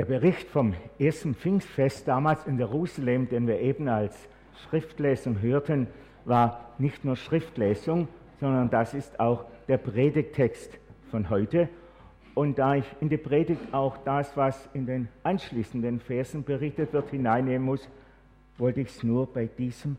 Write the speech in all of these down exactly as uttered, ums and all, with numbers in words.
Der Bericht vom ersten Pfingstfest damals in Jerusalem, den wir eben als Schriftlesung hörten, war nicht nur Schriftlesung, sondern das ist auch der Predigttext von heute. Und da ich in die Predigt auch das, was in den anschließenden Versen berichtet wird, hineinnehmen muss, wollte ich es nur bei diesem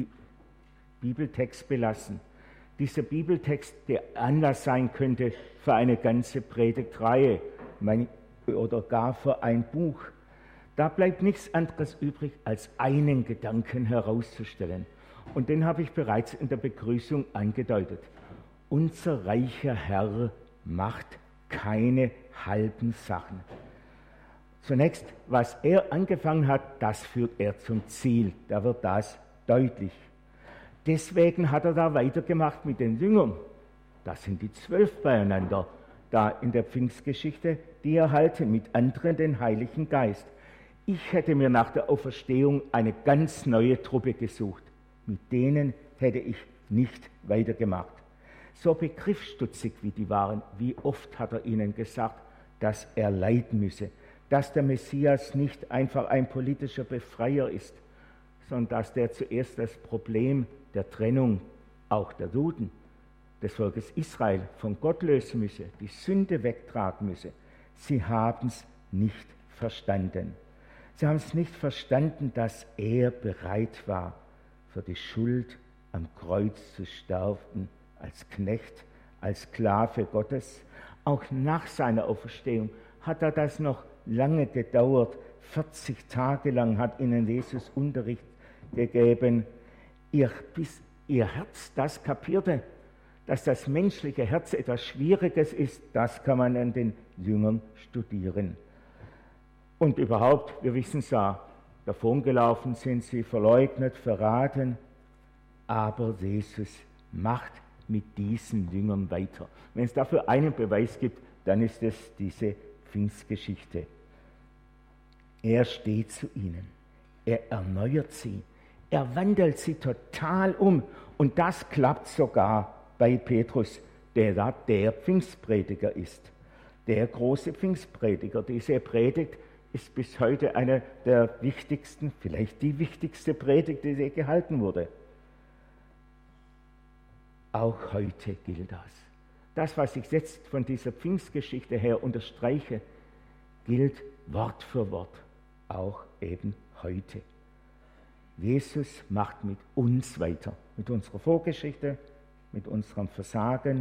Bibeltext belassen. Dieser Bibeltext, der Anlass sein könnte für eine ganze Predigtreihe oder gar für ein Buch. Da bleibt nichts anderes übrig, als einen Gedanken herauszustellen. Und den habe ich bereits in der Begrüßung angedeutet. Unser reicher Herr macht keine halben Sachen. Zunächst, was er angefangen hat, das führt er zum Ziel. Da wird das deutlich. Deswegen hat er da weitergemacht mit den Jüngern. Das sind die zwölf beieinander, da in der Pfingstgeschichte, die erhalten mit anderen den Heiligen Geist. Ich hätte mir nach der Auferstehung eine ganz neue Truppe gesucht. Mit denen hätte ich nicht weitergemacht. So begriffsstutzig wie die waren, wie oft hat er ihnen gesagt, dass er leiden müsse, dass der Messias nicht einfach ein politischer Befreier ist, sondern dass der zuerst das Problem der Trennung auch der Juden, des Volkes Israel, von Gott lösen müsse, die Sünde wegtragen müsse. Sie haben es nicht verstanden. Sie haben es nicht verstanden, dass er bereit war, für die Schuld am Kreuz zu sterben, als Knecht, als Sklave Gottes. Auch nach seiner Auferstehung hat er das noch lange gedauert. vierzig Tage lang hat ihnen Jesus Unterricht gegeben. Ihr, bis ihr Herz das kapierte, dass das menschliche Herz etwas Schwieriges ist, das kann man an den Jüngern studieren. Und überhaupt, wir wissen es ja, davongelaufen sind sie, verleugnet, verraten, aber Jesus macht mit diesen Jüngern weiter. Wenn es dafür einen Beweis gibt, dann ist es diese Pfingstgeschichte. Er steht zu ihnen, er erneuert sie, er wandelt sie total um. Und das klappt sogar bei Petrus, der da der Pfingstprediger ist. Der große Pfingstprediger. Diese Predigt ist bis heute eine der wichtigsten, vielleicht die wichtigste Predigt, die je gehalten wurde. Auch heute gilt das. Das, was ich jetzt von dieser Pfingstgeschichte her unterstreiche, gilt Wort für Wort, auch eben heute. Jesus macht mit uns weiter, mit unserer Vorgeschichte, mit unserem Versagen.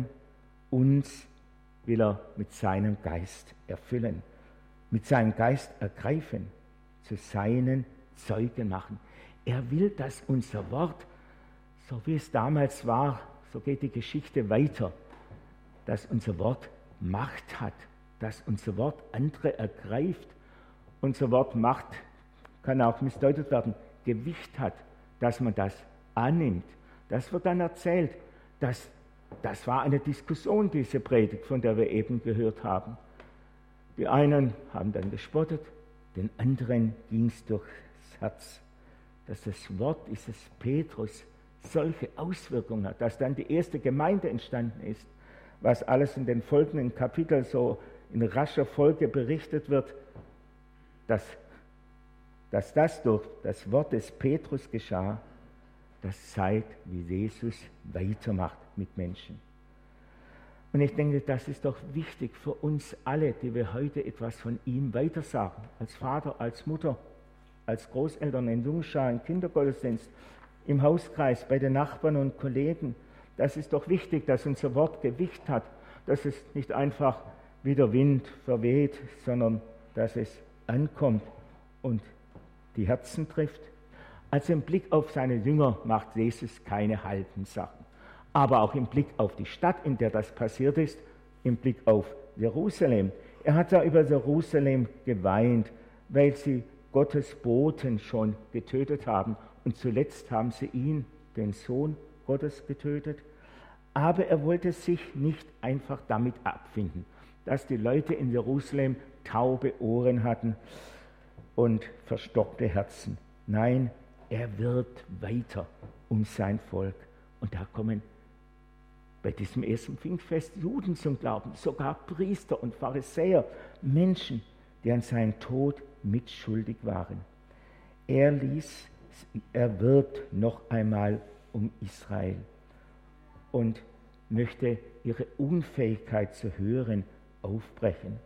Uns will er mit seinem Geist erfüllen, mit seinem Geist ergreifen, zu seinen Zeugen machen. Er will, dass unser Wort, so wie es damals war, so geht die Geschichte weiter, dass unser Wort Macht hat, dass unser Wort andere ergreift. Unser Wort Macht kann auch missdeutet werden, Gewicht hat, dass man das annimmt. Das wird dann erzählt. Das, das war eine Diskussion, diese Predigt, von der wir eben gehört haben. Die einen haben dann gespottet, den anderen ging es durchs Herz, dass das Wort dieses Petrus solche Auswirkungen hat, dass dann die erste Gemeinde entstanden ist, was alles in den folgenden Kapiteln so in rascher Folge berichtet wird, dass, dass das durch das Wort des Petrus geschah, das zeigt, wie Jesus weitermacht mit Menschen. Und ich denke, das ist doch wichtig für uns alle, die wir heute etwas von ihm weitersagen, als Vater, als Mutter, als Großeltern in Jungschar, im Kindergottesdienst, im Hauskreis, bei den Nachbarn und Kollegen. Das ist doch wichtig, dass unser Wort Gewicht hat, dass es nicht einfach wie der Wind verweht, sondern dass es ankommt und die Herzen trifft. Also im Blick auf seine Jünger macht Jesus keine halben Sachen. Aber auch im Blick auf die Stadt, in der das passiert ist, im Blick auf Jerusalem. Er hat ja über Jerusalem geweint, weil sie Gottes Boten schon getötet haben. Und zuletzt haben sie ihn, den Sohn Gottes, getötet. Aber er wollte sich nicht einfach damit abfinden, dass die Leute in Jerusalem taube Ohren hatten und verstockte Herzen. Nein, er wirbt weiter um sein Volk. Und da kommen bei diesem ersten Pfingstfest Juden zum Glauben, sogar Priester und Pharisäer, Menschen, die an seinen Tod mitschuldig waren. Er ließ, er wirbt noch einmal um Israel und möchte ihre Unfähigkeit zu hören aufbrechen.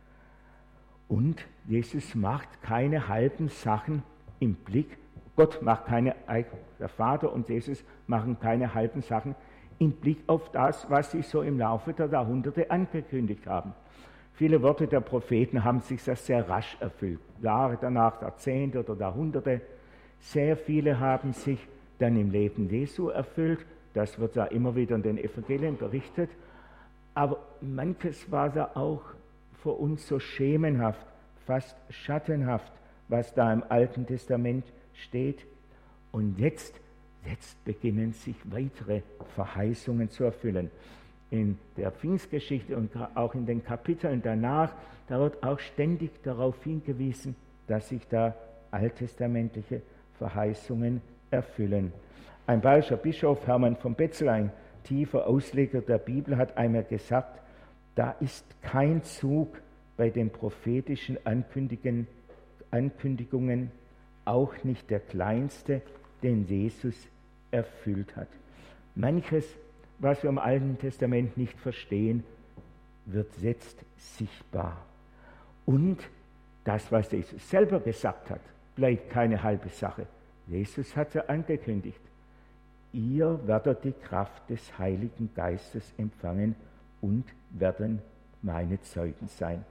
Und Jesus macht keine halben Sachen im Blick. Gott macht keine, der Vater und Jesus machen keine halben Sachen im Blick auf das, was sie so im Laufe der Jahrhunderte angekündigt haben. Viele Worte der Propheten haben sich das sehr rasch erfüllt. Jahre danach, Jahrzehnte oder Jahrhunderte. Sehr viele haben sich dann im Leben Jesu erfüllt. Das wird ja immer wieder in den Evangelien berichtet. Aber manches war da auch für uns so schemenhaft, fast schattenhaft, was da im Alten Testament steht. Und jetzt, jetzt beginnen sich weitere Verheißungen zu erfüllen. In der Pfingstgeschichte und auch in den Kapiteln danach, da wird auch ständig darauf hingewiesen, dass sich da alttestamentliche Verheißungen erfüllen. Ein bayerischer Bischof, Hermann von Betzel, ein tiefer Ausleger der Bibel, hat einmal gesagt, da ist kein Zug bei den prophetischen Ankündigungen, Ankündigungen, auch nicht der kleinste, den Jesus erfüllt hat. Manches, was wir im Alten Testament nicht verstehen, wird jetzt sichtbar. Und das, was Jesus selber gesagt hat, bleibt keine halbe Sache. Jesus hat ja angekündigt, ihr werdet die Kraft des Heiligen Geistes empfangen und werden meine Zeugen sein.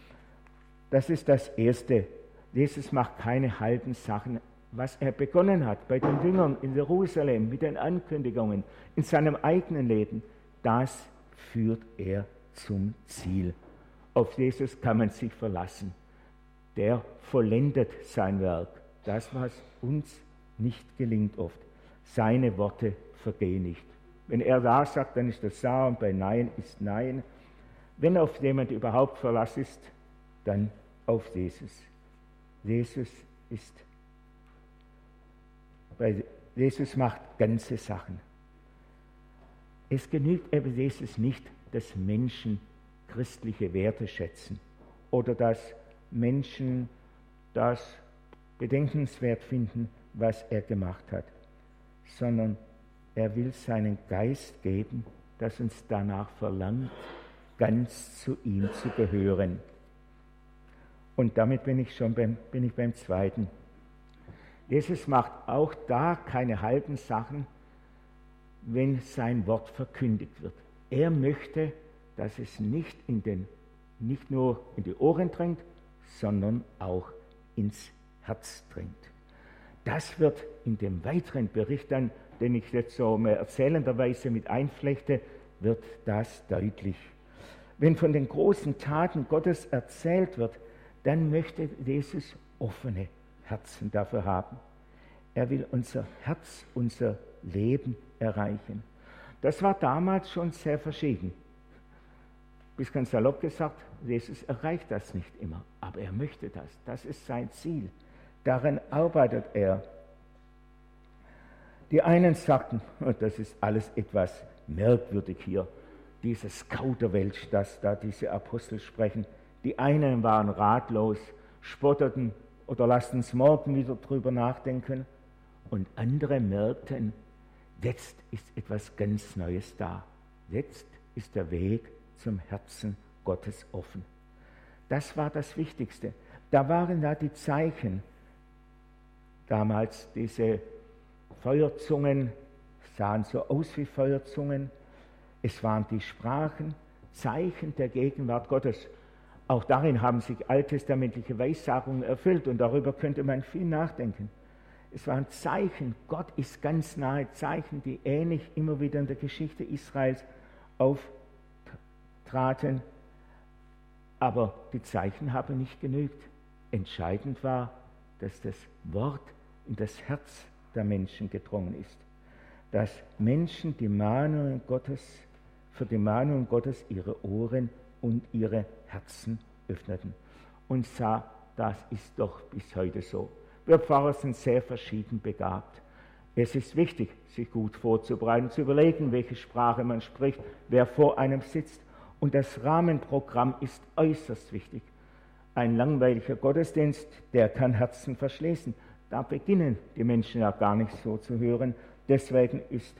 Das ist das Erste. Jesus macht keine halben Sachen. Was er begonnen hat bei den Jüngern in Jerusalem mit den Ankündigungen in seinem eigenen Leben, das führt er zum Ziel. Auf Jesus kann man sich verlassen. Der vollendet sein Werk. Das, was uns nicht gelingt oft. Seine Worte vergehen nicht. Wenn er Ja sagt, dann ist das Ja und bei Nein ist Nein. Wenn auf jemand überhaupt Verlass ist, dann auf Jesus. Jesus ist, weil Jesus macht ganze Sachen. Es genügt eben Jesus nicht, dass Menschen christliche Werte schätzen oder dass Menschen das bedenkenswert finden, was er gemacht hat, sondern er will seinen Geist geben, das uns danach verlangt, ganz zu ihm zu gehören. Und damit bin ich schon beim, bin ich beim Zweiten. Jesus macht auch da keine halben Sachen, wenn sein Wort verkündigt wird. Er möchte, dass es nicht, in den, nicht nur in die Ohren dringt, sondern auch ins Herz dringt. Das wird in dem weiteren Bericht dann, den ich jetzt so mehr erzählenderweise mit einflechte, wird das deutlich. Wenn von den großen Taten Gottes erzählt wird, dann möchte Jesus offene Herzen dafür haben. Er will unser Herz, unser Leben erreichen. Das war damals schon sehr verschieden. Bis ganz salopp gesagt, Jesus erreicht das nicht immer, aber er möchte das. Das ist sein Ziel. Daran arbeitet er. Die einen sagten, und das ist alles etwas merkwürdig hier, dieses Kauderwelsch, das da diese Apostel sprechen. Die einen waren ratlos, spotteten oder lassen uns morgen wieder drüber nachdenken. Und andere merkten, jetzt ist etwas ganz Neues da. Jetzt ist der Weg zum Herzen Gottes offen. Das war das Wichtigste. Da waren da die Zeichen. Damals diese Feuerzungen sahen so aus wie Feuerzungen. Es waren die Sprachen, Zeichen der Gegenwart Gottes. Auch darin haben sich alttestamentliche Weissagungen erfüllt und darüber könnte man viel nachdenken. Es waren Zeichen, Gott ist ganz nahe, Zeichen, die ähnlich immer wieder in der Geschichte Israels auftraten. Aber die Zeichen haben nicht genügt. Entscheidend war, dass das Wort in das Herz der Menschen gedrungen ist. Dass Menschen die Mahnungen Gottes, für die Mahnungen Gottes ihre Ohren und ihre Herzen öffneten. Und sah, das ist doch bis heute so. Wir Pfarrer sind sehr verschieden begabt. Es ist wichtig, sich gut vorzubereiten, zu überlegen, welche Sprache man spricht, wer vor einem sitzt. Und das Rahmenprogramm ist äußerst wichtig. Ein langweiliger Gottesdienst, der kann Herzen verschließen. Da beginnen die Menschen ja gar nicht so zu hören. Deswegen ist,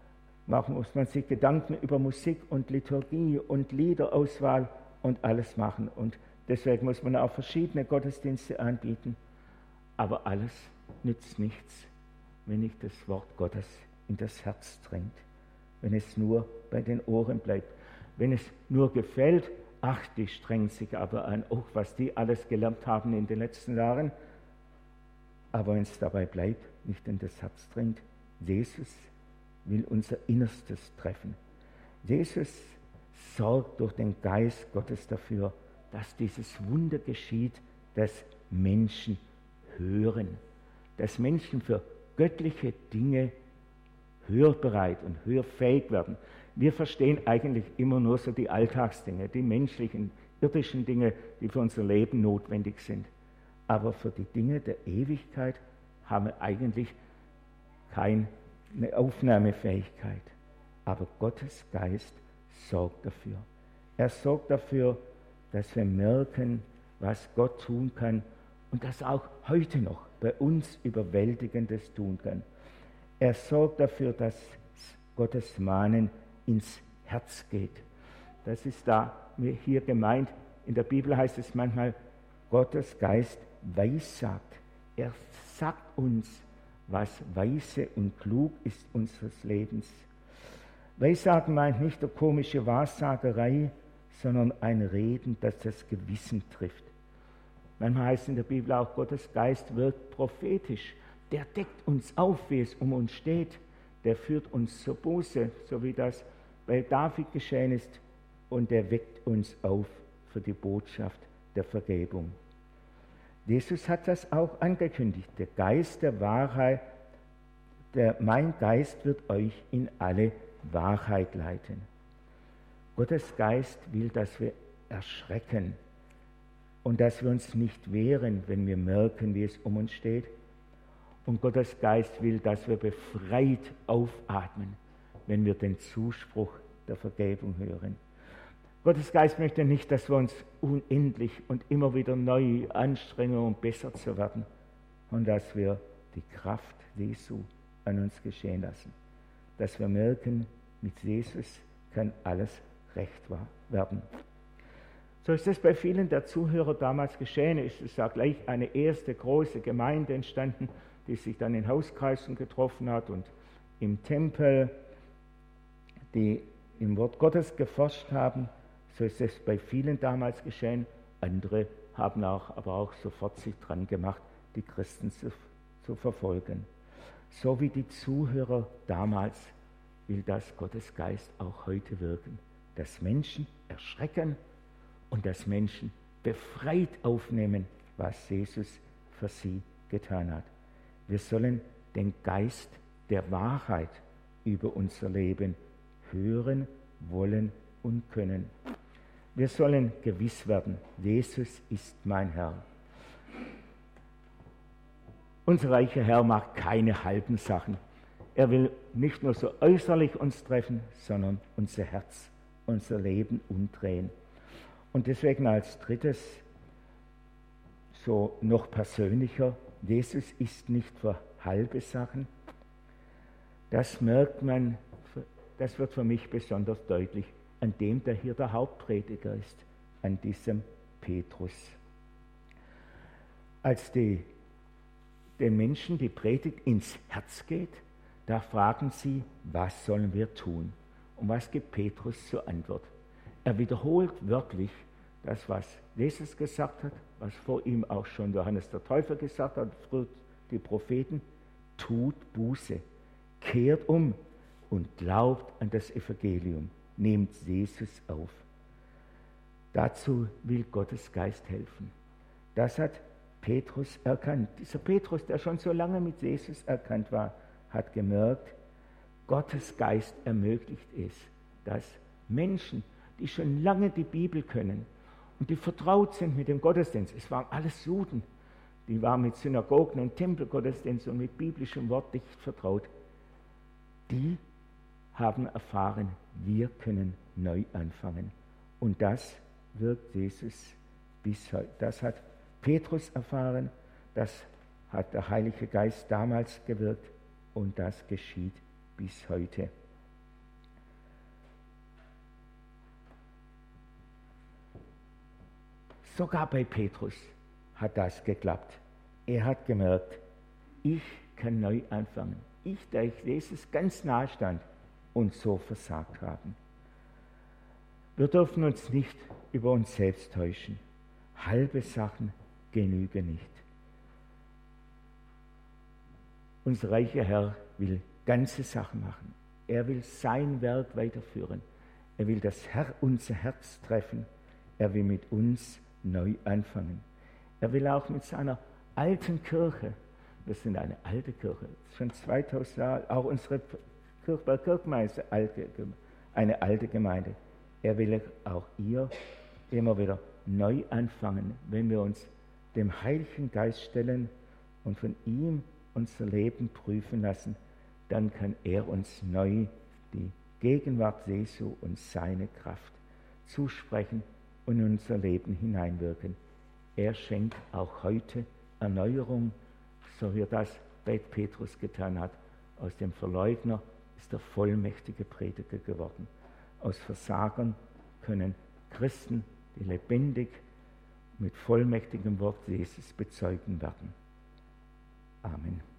muss man sich Gedanken über Musik und Liturgie und Liederauswahl und alles machen. Und deswegen muss man auch verschiedene Gottesdienste anbieten. Aber alles nützt nichts, wenn nicht das Wort Gottes in das Herz dringt. Wenn es nur bei den Ohren bleibt. Wenn es nur gefällt, ach, die strengen sich aber an, auch was die alles gelernt haben in den letzten Jahren. Aber wenn es dabei bleibt, nicht in das Herz dringt, Jesus will unser Innerstes treffen. Jesus sorgt durch den Geist Gottes dafür, dass dieses Wunder geschieht, dass Menschen hören, dass Menschen für göttliche Dinge hörbereit und hörfähig werden. Wir verstehen eigentlich immer nur so die Alltagsdinge, die menschlichen, irdischen Dinge, die für unser Leben notwendig sind. Aber für die Dinge der Ewigkeit haben wir eigentlich keine Aufnahmefähigkeit. Aber Gottes Geist sorgt dafür. Er sorgt dafür, dass wir merken, was Gott tun kann und das auch heute noch bei uns Überwältigendes tun kann. Er sorgt dafür, dass Gottes Mahnen ins Herz geht. Das ist da hier gemeint. In der Bibel heißt es manchmal, Gottes Geist weissagt. Er sagt uns, was weise und klug ist unseres Lebens. Weissagen meint nicht eine komische Wahrsagerei, sondern ein Reden, das das Gewissen trifft. Manchmal heißt in der Bibel auch, Gottes Geist wirkt prophetisch. Der deckt uns auf, wie es um uns steht. Der führt uns zur Buße, so wie das bei David geschehen ist. Und der weckt uns auf für die Botschaft der Vergebung. Jesus hat das auch angekündigt. Der Geist der Wahrheit, der, mein Geist wird euch in alle Wahrheit leiten. Gottes Geist will, dass wir erschrecken und dass wir uns nicht wehren, wenn wir merken, wie es um uns steht. Und Gottes Geist will, dass wir befreit aufatmen, wenn wir den Zuspruch der Vergebung hören. Gottes Geist möchte nicht, dass wir uns unendlich und immer wieder neu anstrengen, um besser zu werden, und dass wir die Kraft Jesu an uns geschehen lassen. Dass wir merken, mit Jesus kann alles recht werden. So ist es bei vielen der Zuhörer damals geschehen. Es ist ja gleich eine erste große Gemeinde entstanden, die sich dann in Hauskreisen getroffen hat und im Tempel, die im Wort Gottes geforscht haben. So ist es bei vielen damals geschehen. Andere haben auch, aber auch sofort sich dran gemacht, die Christen zu, zu verfolgen. So wie die Zuhörer damals will das Gottes Geist auch heute wirken, dass Menschen erschrecken und dass Menschen befreit aufnehmen, was Jesus für sie getan hat. Wir sollen den Geist der Wahrheit über unser Leben hören, wollen und können. Wir sollen gewiss werden, Jesus ist mein Herr. Unser reicher Herr macht keine halben Sachen. Er will nicht nur so äußerlich uns treffen, sondern unser Herz, unser Leben umdrehen. Und deswegen als drittes, so noch persönlicher, Jesus ist nicht für halbe Sachen. Das merkt man, das wird für mich besonders deutlich an dem, der hier der Hauptprediger ist, an diesem Petrus. Als die, den Menschen die Predigt ins Herz geht, da fragen sie, was sollen wir tun? Und was gibt Petrus zur Antwort? Er wiederholt wörtlich das, was Jesus gesagt hat, was vor ihm auch schon Johannes der Täufer gesagt hat, früher die Propheten: Tut Buße, kehrt um und glaubt an das Evangelium, nehmt Jesus auf. Dazu will Gottes Geist helfen. Das hat Petrus erkannt. Dieser Petrus, der schon so lange mit Jesus erkannt war, hat gemerkt, Gottes Geist ermöglicht es, dass Menschen, die schon lange die Bibel können und die vertraut sind mit dem Gottesdienst, es waren alles Juden, die waren mit Synagogen und Tempelgottesdienst und mit biblischem Wort dicht vertraut, die haben erfahren, wir können neu anfangen. Und das wirkt Jesus bis heute. Das hat Petrus erfahren, das hat der Heilige Geist damals gewirkt und das geschieht bis heute. Sogar bei Petrus hat das geklappt. Er hat gemerkt, ich kann neu anfangen. Ich, der ich Jesus ganz nahe stand und so versagt haben. Wir dürfen uns nicht über uns selbst täuschen. Halbe Sachen genügen nicht. Unser reicher Herr will ganze Sachen machen. Er will sein Werk weiterführen. Er will das Herr, unser Herz treffen. Er will mit uns neu anfangen. Er will auch mit seiner alten Kirche, wir sind eine alte Kirche, schon zweitausend Jahre, auch unsere Kirche bei Kirchmeister, eine alte Gemeinde. Er will auch ihr immer wieder neu anfangen, wenn wir uns dem Heiligen Geist stellen und von ihm unser Leben prüfen lassen, dann kann er uns neu die Gegenwart Jesu und seine Kraft zusprechen und in unser Leben hineinwirken. Er schenkt auch heute Erneuerung, so wie er das bei Petrus getan hat. Aus dem Verleugner ist der vollmächtige Prediger geworden. Aus Versagern können Christen, die lebendig mit vollmächtigem Wort Jesus bezeugen werden. Amen.